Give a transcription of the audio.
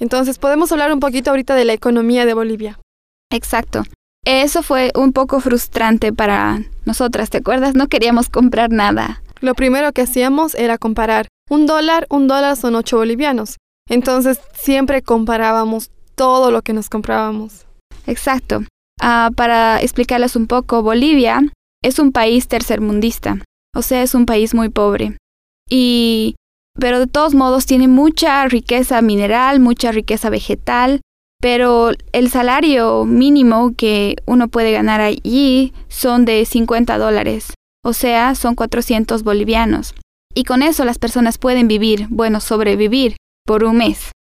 Entonces, podemos hablar un poquito ahorita de la economía de Bolivia. Exacto. Eso fue un poco frustrante para nosotras, ¿te acuerdas? No queríamos comprar nada. Lo primero que hacíamos era comparar. Un dólar son 8 bolivianos. Entonces, siempre comparábamos todo lo que nos comprábamos. Exacto. Para explicarles un poco, Bolivia es un país tercermundista. O sea, es un país muy pobre. Pero de todos modos tiene mucha riqueza mineral, mucha riqueza vegetal. Pero el salario mínimo que uno puede ganar allí son de $50. O sea, son 400 bolivianos. Y con eso las personas pueden sobrevivir por un mes.